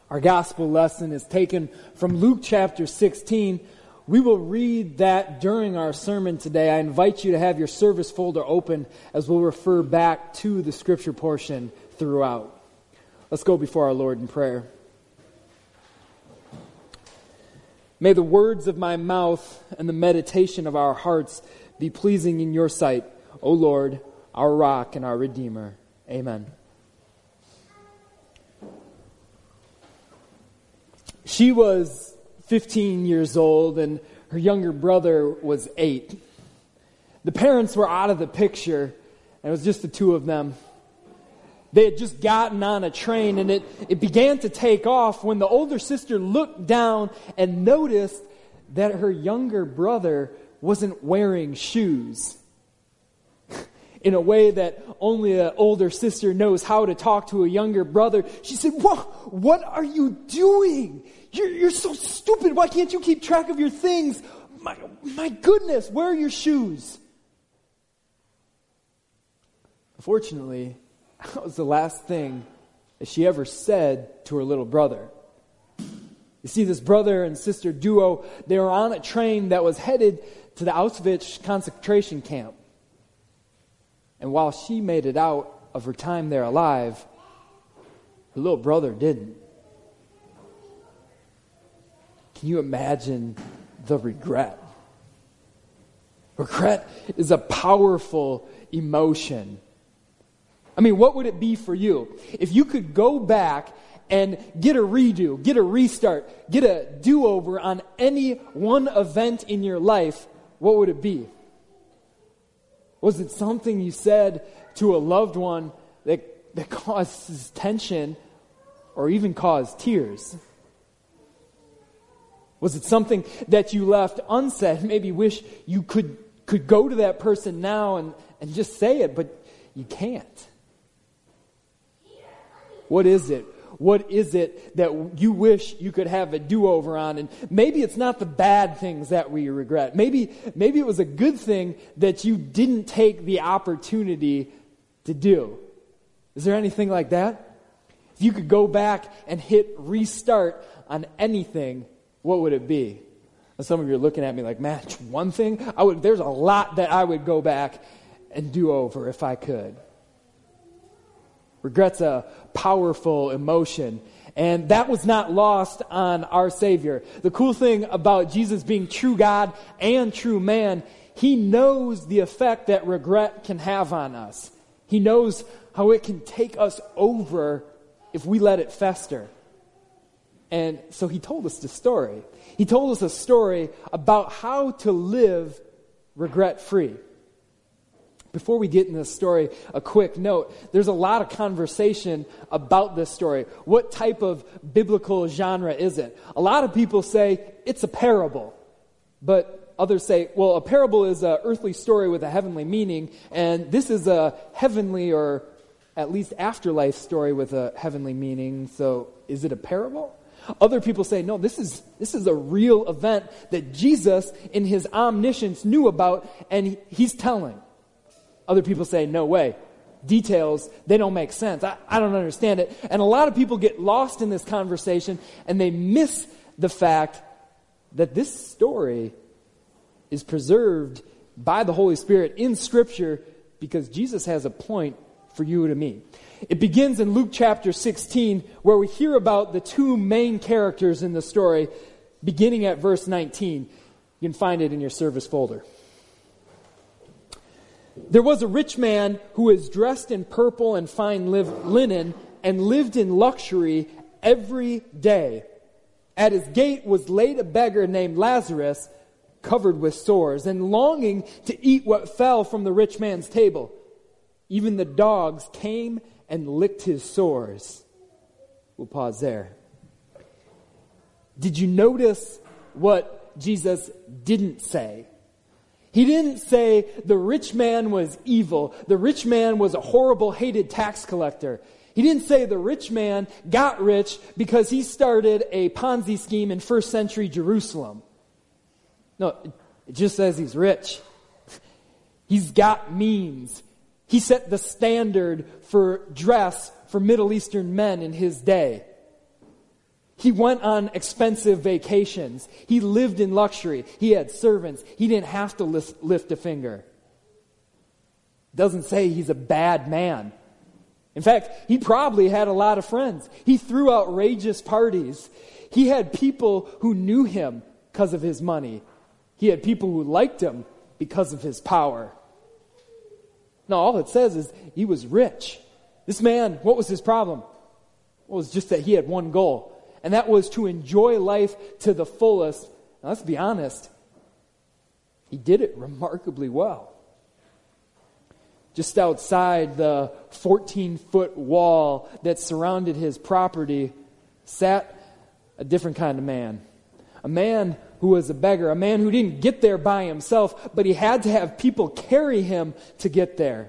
Our gospel lesson is taken from Luke chapter 16. We will read that during our sermon today. I invite you to have your service folder open as we'll refer back to the scripture portion throughout. Let's go before our Lord in prayer. May the words of my mouth and the meditation of our hearts be pleasing in your sight, O Lord, our rock and our Redeemer. Amen. She was 15 years old and her younger brother was 8. The parents were out of the picture and it was just the two of them. They had just gotten on a train and it began to take off when the older sister looked down and noticed that her younger brother wasn't wearing shoes. In a way that only an older sister knows how to talk to a younger brother, she said, "What are you doing? You're so stupid. Why can't you keep track of your things? My goodness, where are your shoes?" Unfortunately, that was the last thing that she ever said to her little brother. You see, this brother and sister duo, they were on a train that was headed to the Auschwitz concentration camp. And while she made it out of her time there alive, her little brother didn't. Can you imagine the regret? Regret is a powerful emotion. I mean, what would it be for you if you could go back and get a redo, get a restart, get a do-over on any one event in your life? What would it be? Was it something you said to a loved one that causes tension or even caused tears? Was it something that you left unsaid? Maybe wish you could go to that person now and just say it, but you can't. What is it? What is it that you wish you could have a do-over on? And maybe it's not the bad things that we regret. Maybe it was a good thing that you didn't take the opportunity to do. Is there anything like that? If you could go back and hit restart on anything, what would it be? And some of you are looking at me like, "Man, one thing? There's a lot that I would go back and do over if I could." Regret's a powerful emotion, and that was not lost on our Savior. The cool thing about Jesus being true God and true man, He knows the effect that regret can have on us. He knows how it can take us over if we let it fester. And so He told us the story. He told us a story about how to live regret-free. Before we get in this story, a quick note. There's a lot of conversation about this story. What type of biblical genre is it? A lot of people say it's a parable. But others say, well, a parable is an earthly story with a heavenly meaning. And this is a heavenly or at least afterlife story with a heavenly meaning. So is it a parable? Other people say, no, this is a real event that Jesus in His omniscience knew about and He's telling. Other people say, no way. Details, they don't make sense. I don't understand it. And a lot of people get lost in this conversation and they miss the fact that this story is preserved by the Holy Spirit in Scripture because Jesus has a point for you and me. It begins in Luke chapter 16 where we hear about the two main characters in the story beginning at verse 19. You can find it in your service folder. There was a rich man who was dressed in purple and fine linen and lived in luxury every day. At his gate was laid a beggar named Lazarus, covered with sores, and longing to eat what fell from the rich man's table. Even the dogs came and licked his sores. We'll pause there. Did you notice what Jesus didn't say? He didn't say the rich man was evil. The rich man was a horrible, hated tax collector. He didn't say the rich man got rich because he started a Ponzi scheme in first century Jerusalem. No, it just says he's rich. He's got means. He set the standard for dress for Middle Eastern men in his day. He went on expensive vacations. He lived in luxury. He had servants. He didn't have to lift a finger. Doesn't say he's a bad man. In fact, he probably had a lot of friends. He threw outrageous parties. He had people who knew him because of his money. He had people who liked him because of his power. No, all it says is he was rich. This man, what was his problem? Well, it was just that he had one goal, and that was to enjoy life to the fullest. Now, let's be honest. He did it remarkably well. Just outside the 14-foot wall that surrounded his property sat a different kind of man. A man who was a beggar, a man who didn't get there by himself, but he had to have people carry him to get there.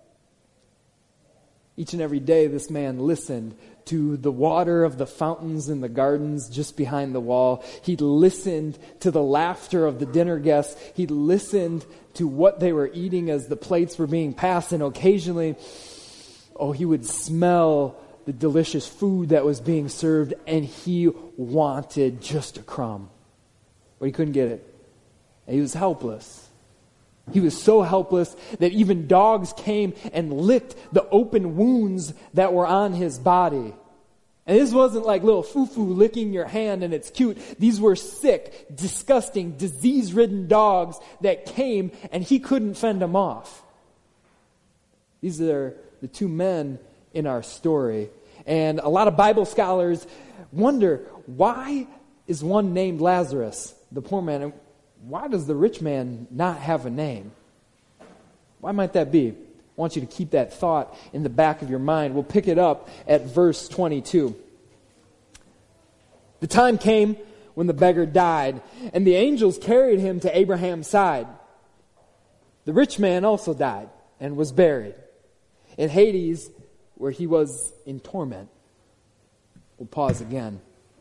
Each and every day, this man listened to the water of the fountains in the gardens just behind the wall. He listened to the laughter of the dinner guests. He listened to what they were eating as the plates were being passed, and occasionally, he would smell the delicious food that was being served, and he wanted just a crumb. But he couldn't get it. And he was helpless. He was so helpless that even dogs came and licked the open wounds that were on his body. And this wasn't like little foo-foo licking your hand and it's cute. These were sick, disgusting, disease-ridden dogs that came and he couldn't fend them off. These are the two men in our story. And a lot of Bible scholars wonder, why is one named Lazarus, the poor man, and why does the rich man not have a name? Why might that be? I want you to keep that thought in the back of your mind. We'll pick it up at verse 22. The time came when the beggar died, and the angels carried him to Abraham's side. The rich man also died and was buried in Hades, where he was in torment. We'll pause again.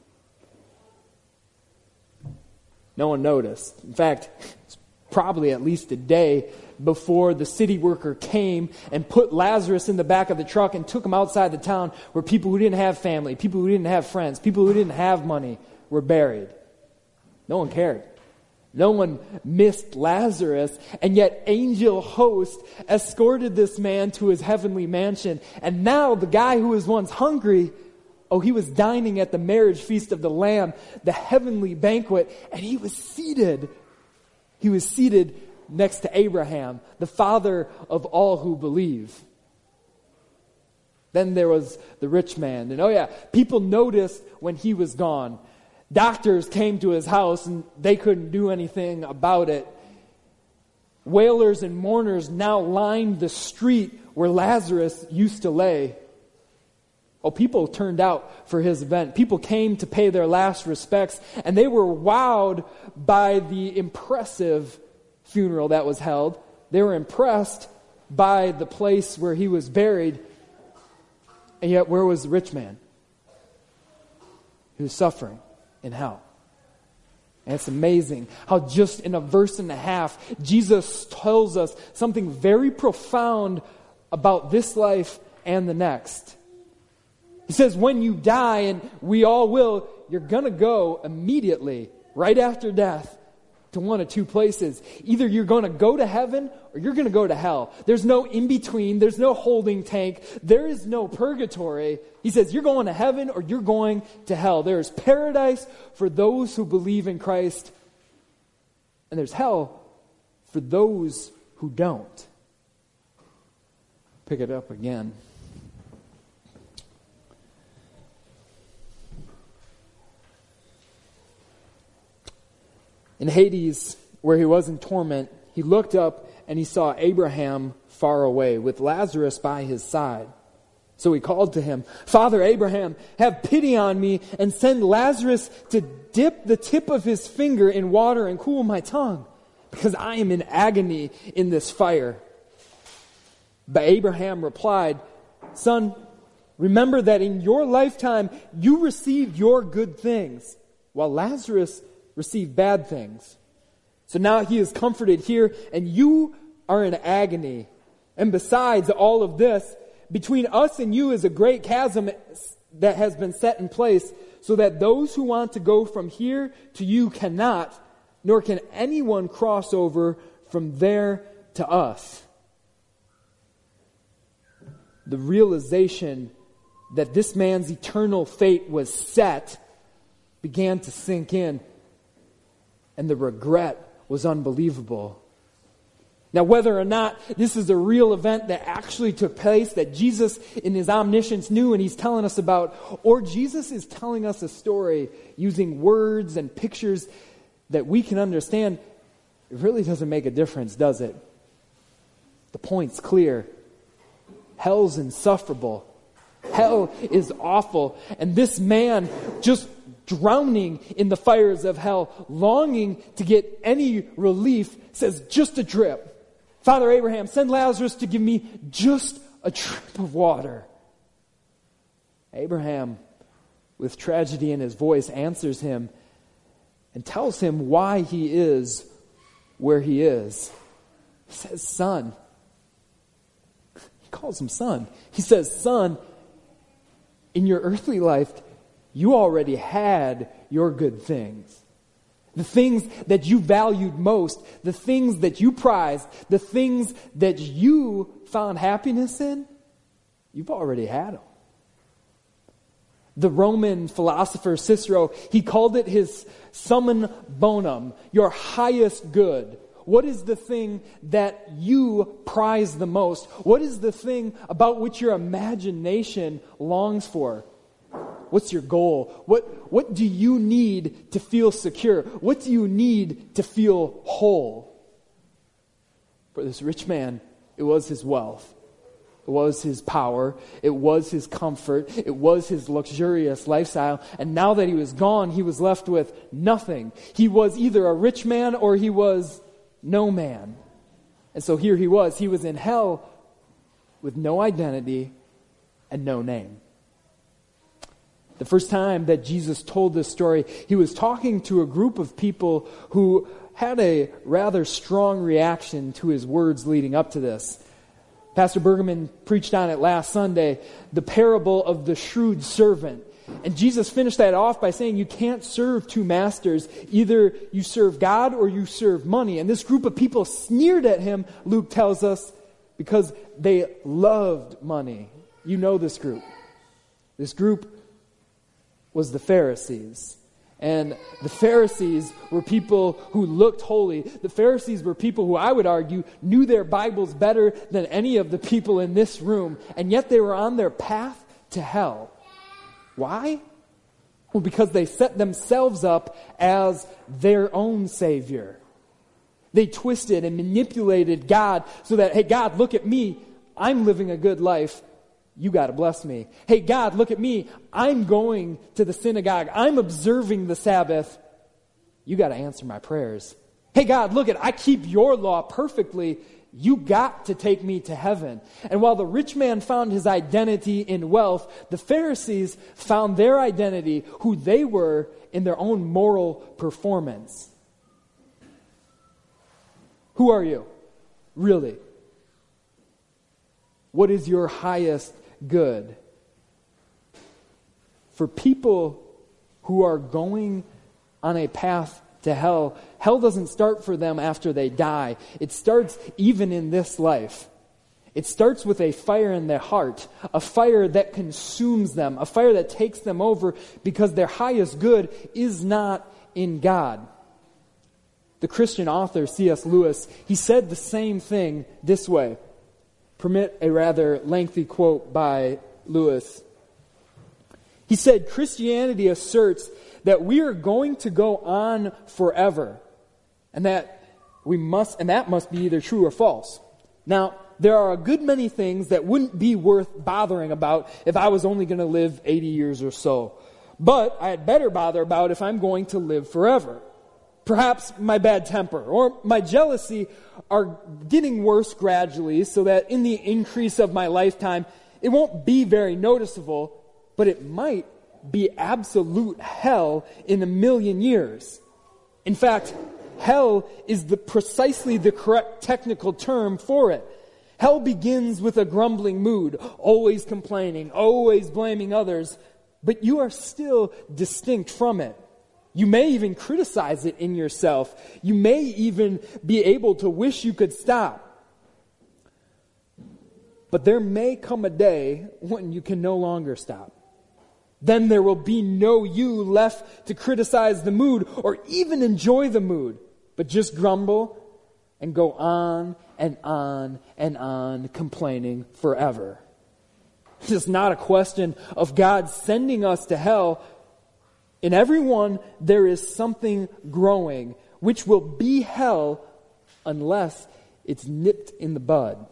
No one noticed. In fact, it's probably at least a day before the city worker came and put Lazarus in the back of the truck and took him outside the town where people who didn't have family, people who didn't have friends, people who didn't have money were buried. No one cared. No one missed Lazarus, and yet angel hosts escorted this man to his heavenly mansion. And now the guy who was once hungry, he was dining at the marriage feast of the Lamb, the heavenly banquet, and he was seated. He was seated next to Abraham, the father of all who believe. Then there was the rich man. And people noticed when he was gone. Doctors came to his house and they couldn't do anything about it. Wailers and mourners now lined the street where Lazarus used to lay. People turned out for his event. People came to pay their last respects, and they were wowed by the impressive funeral that was held. They were impressed by the place where he was buried. And yet, where was the rich man? He was suffering in hell. And it's amazing how just in a verse and a half, Jesus tells us something very profound about this life and the next. He says, when you die, and we all will, you're going to go immediately, right after death, to one of two places. Either you're going to go to heaven or you're going to go to hell. There's no in-between. There's no holding tank. There is no purgatory. He says, you're going to heaven or you're going to hell. There is paradise for those who believe in Christ, and there's hell for those who don't. Pick it up again. In Hades, where he was in torment, he looked up and he saw Abraham far away, with Lazarus by his side. So he called to him, "Father Abraham, have pity on me and send Lazarus to dip the tip of his finger in water and cool my tongue, because I am in agony in this fire." But Abraham replied, "Son, remember that in your lifetime you received your good things, while Lazarus received bad things. So now he is comforted here, and you are in agony. And besides all of this, between us and you is a great chasm, that has been set in place so that those who want to go from here to you cannot, nor can anyone cross over from there to us. The realization that this man's eternal fate was set began to sink in, and the regret was unbelievable. Now, whether or not this is a real event that actually took place, that Jesus in his omniscience knew and he's telling us about, or Jesus is telling us a story using words and pictures that we can understand, it really doesn't make a difference, does it? The point's clear. Hell's insufferable. Hell is awful. And this man, just drowning in the fires of hell, longing to get any relief, says, just a drip. Father Abraham, send Lazarus to give me just a drip of water. Abraham, with tragedy in his voice, answers him and tells him why he is where he is. He says, son. He calls him son. He says, son, in your earthly life, you already had your good things. The things that you valued most, the things that you prized, the things that you found happiness in, you've already had them. The Roman philosopher Cicero, he called it his summum bonum, your highest good. What is the thing that you prize the most? What is the thing about which your imagination longs for? What's your goal? What do you need to feel secure? What do you need to feel whole? For this rich man, it was his wealth. It was his power. It was his comfort. It was his luxurious lifestyle. And now that he was gone, he was left with nothing. He was either a rich man or he was no man. And so here he was. He was in hell with no identity and no name. The first time that Jesus told this story, he was talking to a group of people who had a rather strong reaction to his words leading up to this. Pastor Bergman preached on it last Sunday, the parable of the shrewd servant. And Jesus finished that off by saying you can't serve two masters. Either you serve God or you serve money. And this group of people sneered at him, Luke tells us, because they loved money. You know this group. This group was the Pharisees. And the Pharisees were people who looked holy. The Pharisees were people who, I would argue, knew their Bibles better than any of the people in this room. And yet they were on their path to hell. Why? Well, because they set themselves up as their own Savior. They twisted and manipulated God so that, hey, God, look at me. I'm living a good life. You got to bless me. Hey, God, look at me. I'm going to the synagogue. I'm observing the Sabbath. You got to answer my prayers. Hey, God, look I keep your law perfectly. You got to take me to heaven. And while the rich man found his identity in wealth, the Pharisees found their identity, who they were, in their own moral performance. Who are you? Really? What is your highest good? For people who are going on a path to hell, hell doesn't start for them after they die. It starts even in this life. It starts with a fire in their heart, a fire that consumes them, a fire that takes them over because their highest good is not in God. The Christian author C.S. Lewis, he said the same thing this way. Permit a rather lengthy quote by Lewis. He said, Christianity asserts that we are going to go on forever, and that must be either true or false. Now, there are a good many things that wouldn't be worth bothering about if I was only going to live 80 years or so. But I had better bother about if I'm going to live forever. Perhaps my bad temper or my jealousy are getting worse gradually so that in the increase of my lifetime, it won't be very noticeable, but it might be absolute hell in 1,000,000 years. In fact, hell is precisely the correct technical term for it. Hell begins with a grumbling mood, always complaining, always blaming others, but you are still distinct from it. You may even criticize it in yourself. You may even be able to wish you could stop. But there may come a day when you can no longer stop. Then there will be no you left to criticize the mood or even enjoy the mood, but just grumble and go on and on and on complaining forever. It's not a question of God sending us to hell. In everyone, there is something growing, which will be hell unless it's nipped in the bud.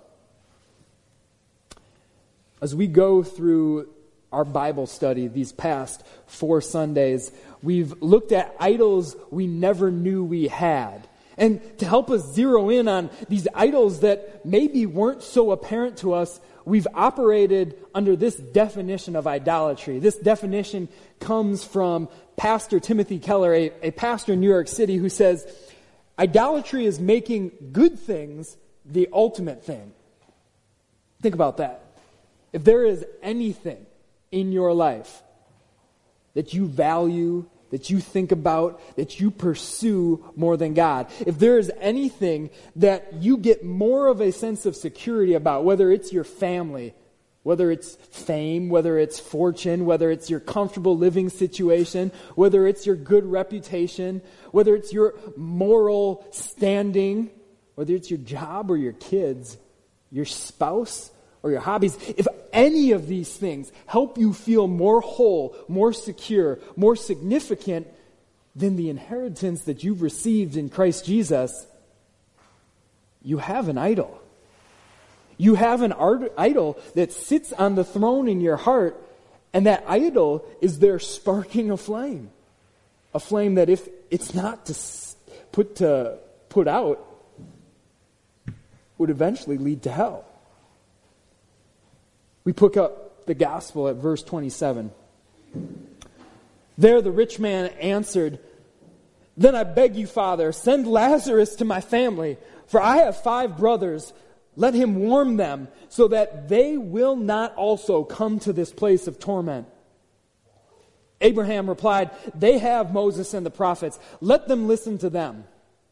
As we go through our Bible study these past 4 Sundays, we've looked at idols we never knew we had. And to help us zero in on these idols that maybe weren't so apparent to us, we've operated under this definition of idolatry. This definition comes from Pastor Timothy Keller, a pastor in New York City, who says, idolatry is making good things the ultimate thing. Think about that. If there is anything in your life that you value, that you think about, that you pursue more than God, if there is anything that you get more of a sense of security about, whether it's your family, whether it's fame, whether it's fortune, whether it's your comfortable living situation, whether it's your good reputation, whether it's your moral standing, whether it's your job or your kids, your spouse, or your hobbies, if any of these things help you feel more whole, more secure, more significant than the inheritance that you've received in Christ Jesus, you have an idol. You have an idol that sits on the throne in your heart, and that idol is there sparking a flame that if it's not put out, would eventually lead to hell. We pick up the gospel at verse 27. There the rich man answered, "Then I beg you, Father, send Lazarus to my family, for I have 5 brothers. Let him warn them, so that they will not also come to this place of torment." Abraham replied, "They have Moses and the prophets. Let them listen to them."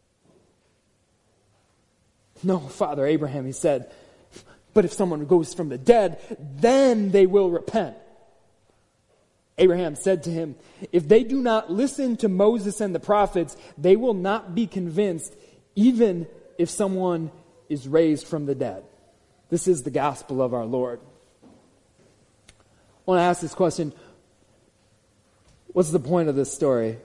"No, Father Abraham," he said, "but if someone goes from the dead, then they will repent." Abraham said to him, "If they do not listen to Moses and the prophets, they will not be convinced, even if someone is raised from the dead." This is the gospel of our Lord. I want to ask this question. What's the point of this story?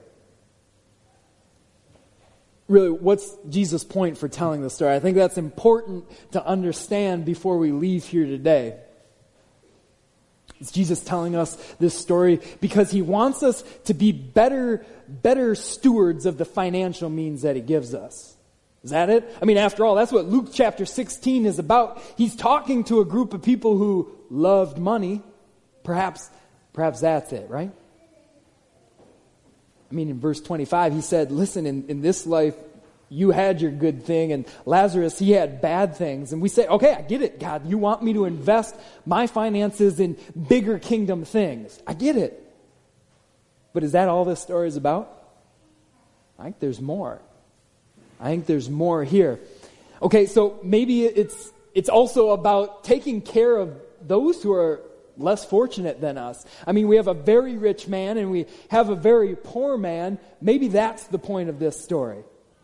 Really, what's Jesus' point for telling the story? I think that's important to understand before we leave here today. Is Jesus telling us this story because he wants us to be better stewards of the financial means that he gives us? Is that it? I mean, after all, that's what Luke chapter 16 is about. He's talking to a group of people who loved money. Perhaps that's it, right? I mean, in verse 25, he said, listen, in this life, you had your good thing, and Lazarus, he had bad things. And we say, okay, I get it, God. You want me to invest my finances in bigger kingdom things. I get it. But is that all this story is about? I think there's more. I think there's more here. Okay, so maybe it's also about taking care of those who are less fortunate than us. I mean, we have a very rich man and we have a very poor man. Maybe that's the point of this story.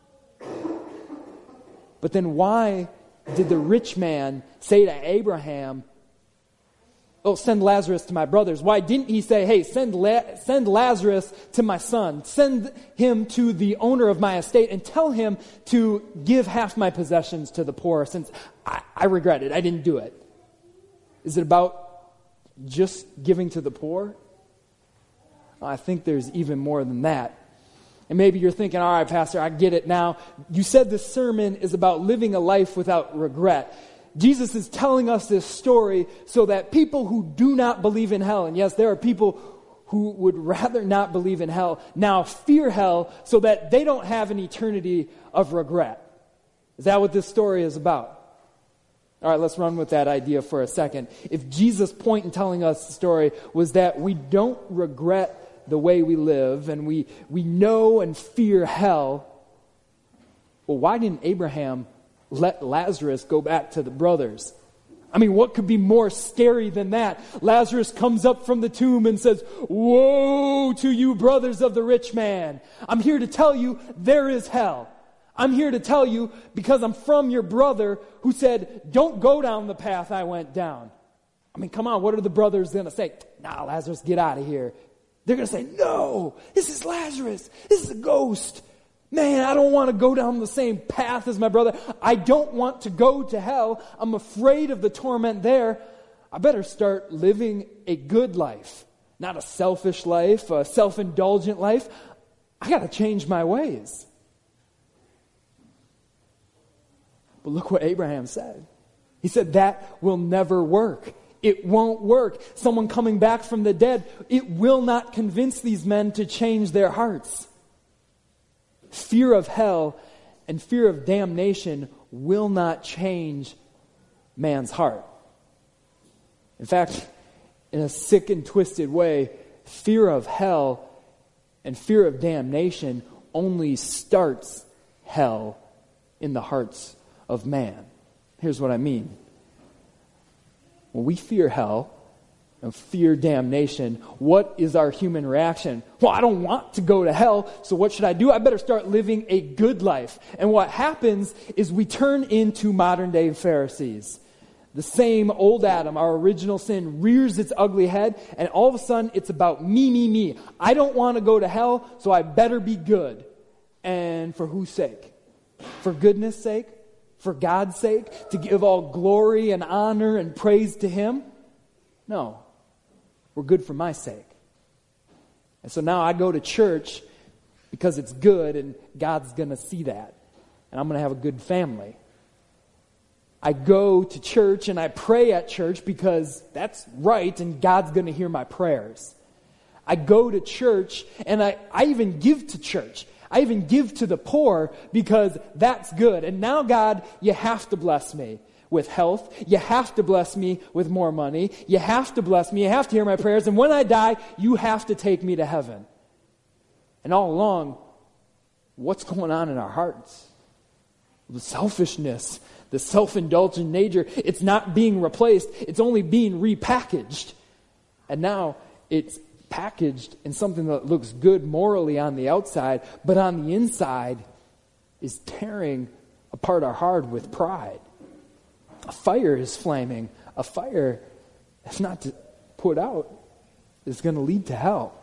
But then why did the rich man say to Abraham, "Oh, send Lazarus to my brothers"? Why didn't he say, "Hey, send Lazarus to my son. Send him to the owner of my estate and tell him to give half my possessions to the poor, since I regret it. I didn't do it"? Is it about just giving to the poor? I think there's even more than that. And maybe you're thinking, all right, Pastor, I get it now. You said this sermon is about living a life without regret. Jesus is telling us this story so that people who do not believe in hell, and yes, there are people who would rather not believe in hell, now fear hell so that they don't have an eternity of regret. Is that what this story is about? All right, let's run with that idea for a second. If Jesus' point in telling us the story was that we don't regret the way we live and we know and fear hell, well, why didn't Abraham let Lazarus go back to the brothers? I mean, what could be more scary than that? Lazarus comes up from the tomb and says, "Woe to you, brothers of the rich man. I'm here to tell you there is hell. I'm here to tell you because I'm from your brother who said, don't go down the path I went down." I mean, come on, what are the brothers going to say? "Nah, Lazarus, get out of here." They're going to say, "No, this is Lazarus. This is a ghost. Man, I don't want to go down the same path as my brother. I don't want to go to hell. I'm afraid of the torment there. I better start living a good life, not a selfish life, a self-indulgent life. I got to change my ways." But look what Abraham said. He said that will never work. It won't work. Someone coming back from the dead, it will not convince these men to change their hearts. Fear of hell and fear of damnation will not change man's heart. In fact, in a sick and twisted way, fear of hell and fear of damnation only starts hell in the hearts of man. Here's what I mean. When we fear hell and fear damnation, what is our human reaction? Well, I don't want to go to hell, so what should I do? I better start living a good life. And what happens is we turn into modern-day Pharisees. The same old Adam, our original sin, rears its ugly head, and all of a sudden it's about me, me, me. I don't want to go to hell, so I better be good. And for whose sake? For goodness' sake? For God's sake? To give all glory and honor and praise to Him? No. We're good for my sake. And so now I go to church because it's good and God's going to see that. And I'm going to have a good family. I go to church and I pray at church because that's right and God's going to hear my prayers. I go to church and I even give to church. I even give to the poor because that's good. And now, God, you have to bless me with health. You have to bless me with more money. You have to bless me. You have to hear my prayers. And when I die, you have to take me to heaven. And all along, what's going on in our hearts? The selfishness, the self-indulgent nature, it's not being replaced. It's only being repackaged. And now it's packaged in something that looks good morally on the outside, but on the inside is tearing apart our heart with pride. A fire is flaming. A fire, if not put out, is going to lead to hell.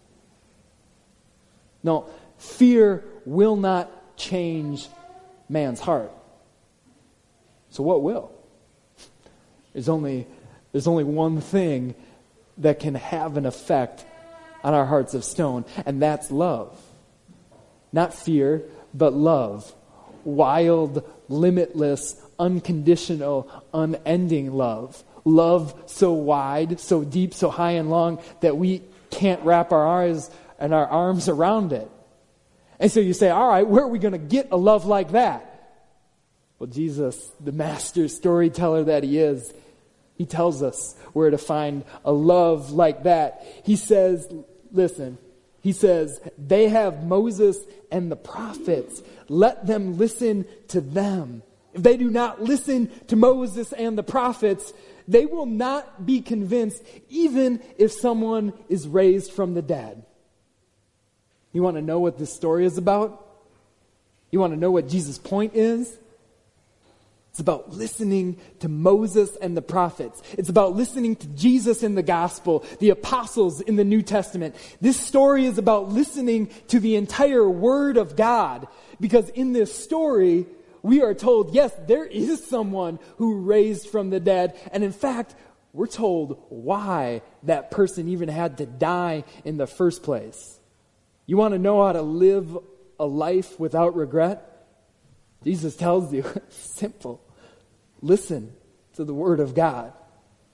No, fear will not change man's heart. So what will? There's only one thing that can have an effect on our hearts of stone, and that's love. Not fear, but love. Wild, limitless, unconditional, unending love. Love so wide, so deep, so high and long that we can't wrap our eyes and our arms around it. And so you say, all right, where are we going to get a love like that? Well, Jesus, the master storyteller that He is, He tells us where to find a love like that. He says, listen, He says, they have Moses and the prophets. Let them listen to them. If they do not listen to Moses and the prophets, they will not be convinced even if someone is raised from the dead. You want to know what this story is about? You want to know what Jesus' point is? It's about listening to Moses and the prophets. It's about listening to Jesus in the gospel, the apostles in the New Testament. This story is about listening to the entire Word of God. Because in this story, we are told, yes, there is someone who raised from the dead. And in fact, we're told why that person even had to die in the first place. You want to know how to live a life without regret? Jesus tells you, simple. Listen to the Word of God.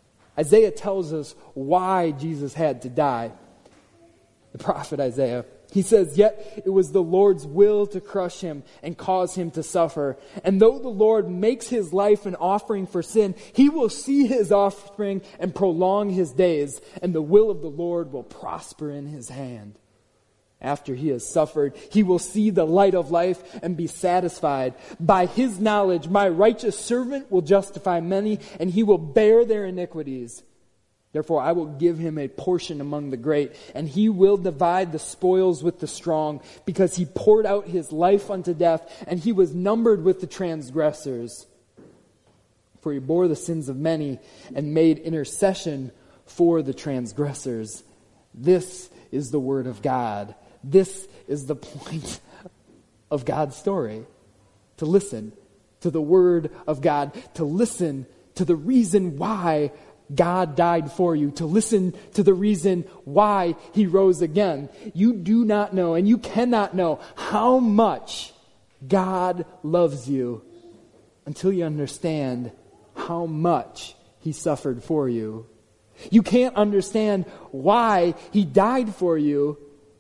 Isaiah tells us why Jesus had to die. The prophet Isaiah He says, yet it was the Lord's will to crush him and cause him to suffer. And though the Lord makes his life an offering for sin, he will see his offspring and prolong his days, and the will of the Lord will prosper in his hand. After he has suffered, he will see the light of life and be satisfied. By his knowledge, my righteous servant will justify many, and he will bear their iniquities. Therefore, I will give him a portion among the great, and he will divide the spoils with the strong, because he poured out his life unto death, and he was numbered with the transgressors. For he bore the sins of many and made intercession for the transgressors. This is the word of God. This is the point of God's story. To listen to the word of God, to listen to the reason why God died for you, to listen to the reason why he rose again. You do not know, and you cannot know how much God loves you until you understand how much he suffered for you. You can't understand why he died for you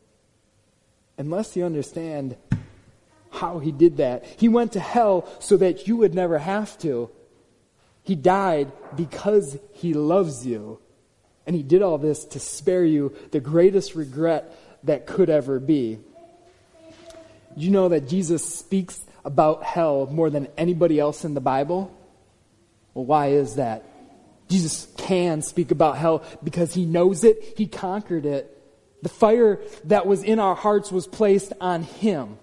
unless you understand how he did that. He went to hell so that you would never have to. He died because he loves you. And he did all this to spare you the greatest regret that could ever be. Do you know that Jesus speaks about hell more than anybody else in the Bible? Well, why is that? Jesus can speak about hell because he knows it. He conquered it. The fire that was in our hearts was placed on him.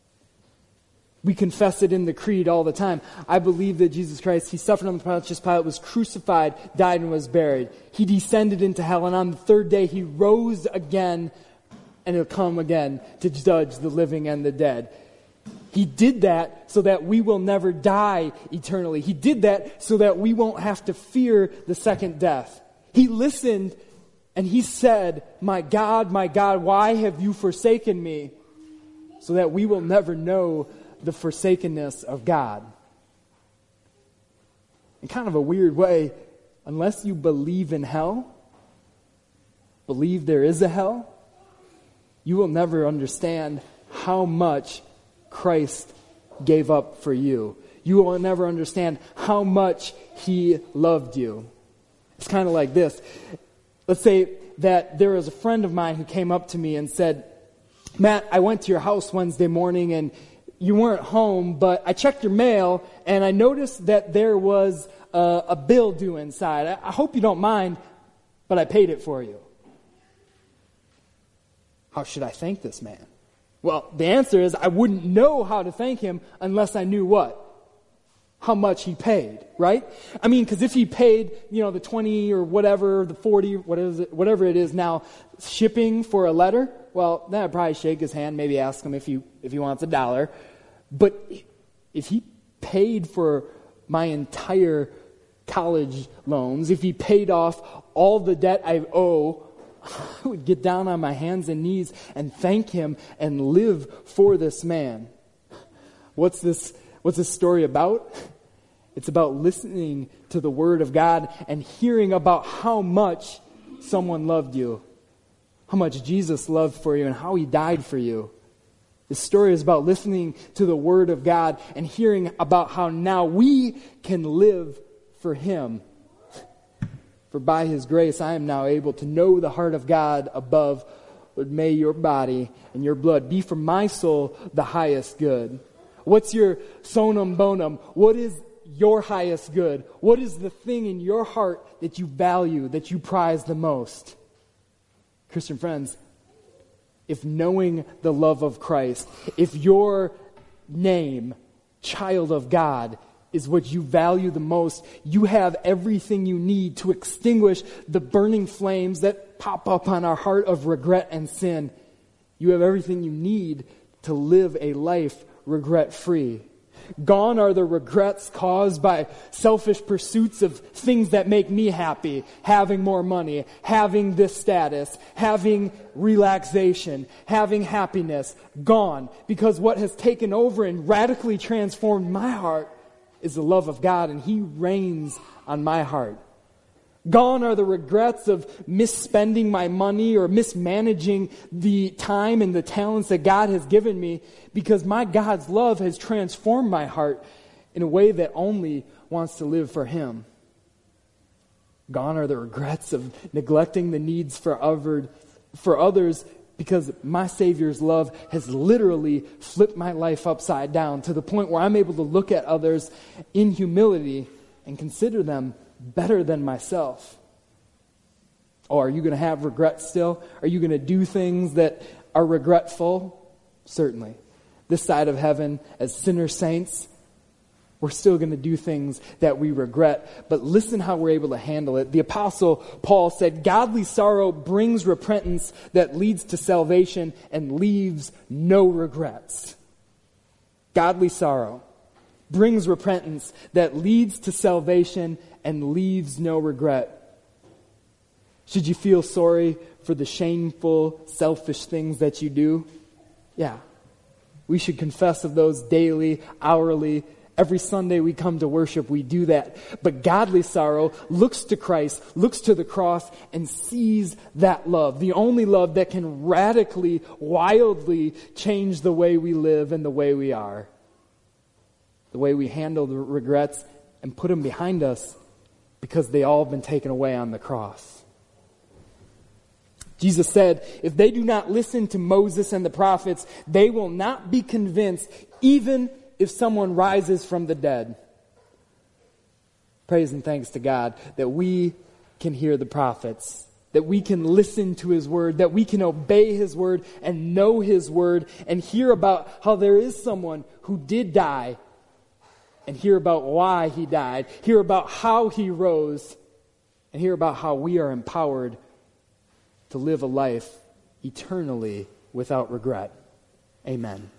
We confess it in the creed all the time. I believe that Jesus Christ, he suffered on the Pontius Pilate, was crucified, died, and was buried. He descended into hell, and on the third day he rose again, and he'll come again to judge the living and the dead. He did that so that we will never die eternally. He did that so that we won't have to fear the second death. He listened, and he said, my God, why have you forsaken me? So that we will never know the forsakenness of God. In kind of a weird way, unless you believe in hell, believe there is a hell, you will never understand how much Christ gave up for you. You will never understand how much he loved you. It's kind of like this. Let's say that there was a friend of mine who came up to me and said, Matt, I went to your house Wednesday morning and you weren't home, but I checked your mail and I noticed that there was a bill due inside. I hope you don't mind, but I paid it for you. How should I thank this man? Well, the answer is I wouldn't know how to thank him unless I knew what? How much he paid, right? I mean, because if he paid, the 20 or whatever, the 40, whatever it is now, shipping for a letter, well, then I'd probably shake his hand, maybe ask him if he wants $1. But if he paid for my entire college loans, if he paid off all the debt I owe, I would get down on my hands and knees and thank him and live for this man. What's this story about? It's about listening to the word of God and hearing about how much someone loved you, how much Jesus loved for you, and how he died for you. This story is about listening to the word of God and hearing about how now we can live for him. For by his grace I am now able to know the heart of God above, but may your body and your blood be for my soul the highest good. What's your sonum bonum? What is your highest good? What is the thing in your heart that you value, that you prize the most? Christian friends, if knowing the love of Christ, if your name, child of God, is what you value the most, you have everything you need to extinguish the burning flames that pop up on our heart of regret and sin. You have everything you need to live a life regret-free. Gone are the regrets caused by selfish pursuits of things that make me happy. Having more money, having this status, having relaxation, having happiness. Gone. Because what has taken over and radically transformed my heart is the love of God, and he reigns on my heart. Gone are the regrets of misspending my money or mismanaging the time and the talents that God has given me, because my God's love has transformed my heart in a way that only wants to live for Him. Gone are the regrets of neglecting the needs for others, because my Savior's love has literally flipped my life upside down to the point where I'm able to look at others in humility and consider them better than myself. Oh, are you going to have regrets still? Are you going to do things that are regretful? Certainly. This side of heaven, as sinner saints, we're still going to do things that we regret. But listen how we're able to handle it. The Apostle Paul said, godly sorrow brings repentance that leads to salvation and leaves no regrets. Godly sorrow brings repentance that leads to salvation and leaves no regret. Should you feel sorry for the shameful, selfish things that you do? Yeah. We should confess of those daily, hourly. Every Sunday we come to worship, we do that. But godly sorrow looks to Christ, looks to the cross, and sees that love. The only love that can radically, wildly change the way we live and the way we are. The way we handle the regrets and put them behind us, because they all have been taken away on the cross. Jesus said, if they do not listen to Moses and the prophets, they will not be convinced, even if someone rises from the dead. Praise and thanks to God that we can hear the prophets, that we can listen to His word, that we can obey His word and know His word and hear about how there is someone who did die, and hear about why He died, hear about how He rose, and hear about how we are empowered to live a life eternally without regret. Amen.